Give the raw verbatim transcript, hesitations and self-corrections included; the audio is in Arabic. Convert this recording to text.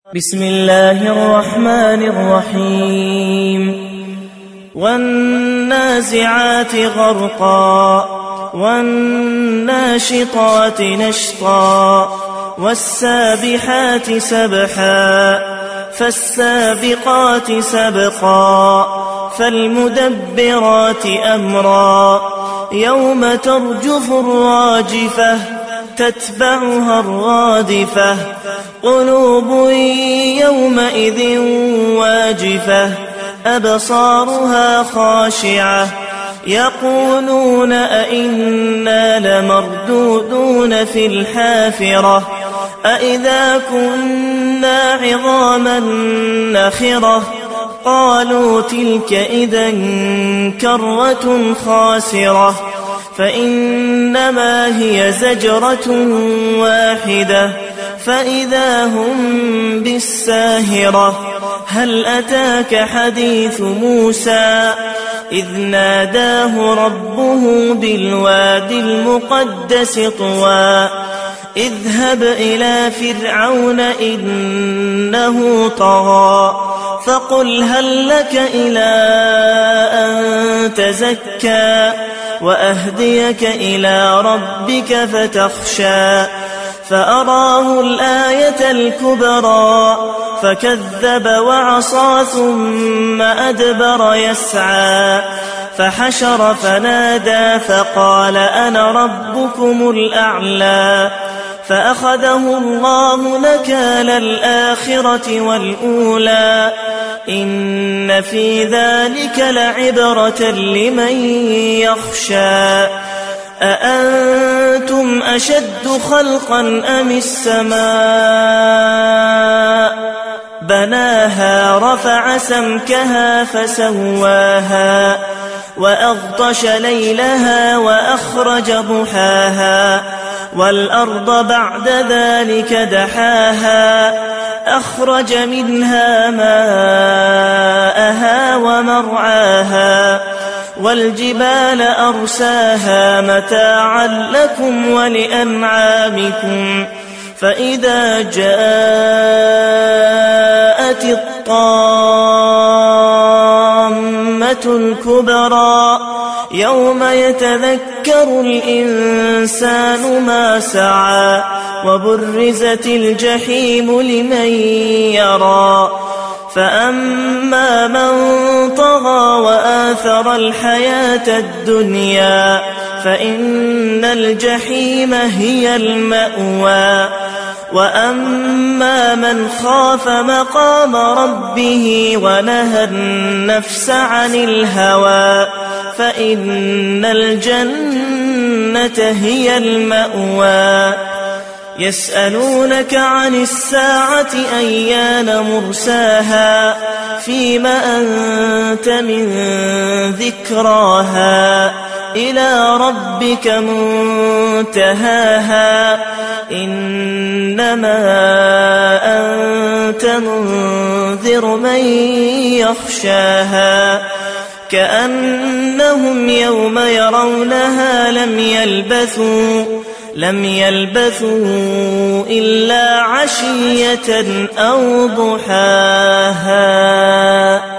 بسم الله الرحمن الرحيم والنازعات غرقا والناشطات نشطا والسابحات سبحا فالسابقات سبقا فالمدبرات أمرا يوم ترجف الراجفة تتبعها الرادفة قلوب يومئذ واجفة أبصارها خاشعة يقولون أئنا لمردودون في الحافرة أئذا كنا عظاما نخرة قالوا تلك إذا كرة خاسرة فإنما هي زجرة واحدة فإذا هم بالساهرة هل أتاك حديث موسى إذ ناداه ربه بالوادي المقدس طوى اذهب إلى فرعون إنه طغى فقل هل لك إلى أن تزكى وأهديك إلى ربك فتخشى فأراه الآية الكبرى فكذب وعصى ثم أدبر يسعى فحشر فنادى فقال أنا ربكم الأعلى فأخذه الله نكال الآخرة والأولى إن في ذلك لعبرة لمن يخشى أأنتم أشد خلقا أم السماء بناها رفع سمكها فسواها وأغطش ليلها وأخرج ضحاها والأرض بعد ذلك دحاها أخرج منها ماءها ومرعاها والجبال أرساها متاعا لكم ولأنعامكم فإذا جاءت الطامة الكبرى يوم يتذكر الإنسان ما سعى وبرزت الجحيم لمن يرى فأما من طغى وآثر الحياة الدنيا فإن الجحيم هي المأوى وأما من خاف مقام ربه ونهى النفس عن الهوى فإن الجنة هي المأوى يسألونك عن الساعة أيان مرساها فيم أنت من ذكراها إلى ربك منتهاها إنما أنت منذر من يخشاها كأنهم يوم يرونها لم يلبثوا لم يلبثوا إلا عشية أو ضحاها.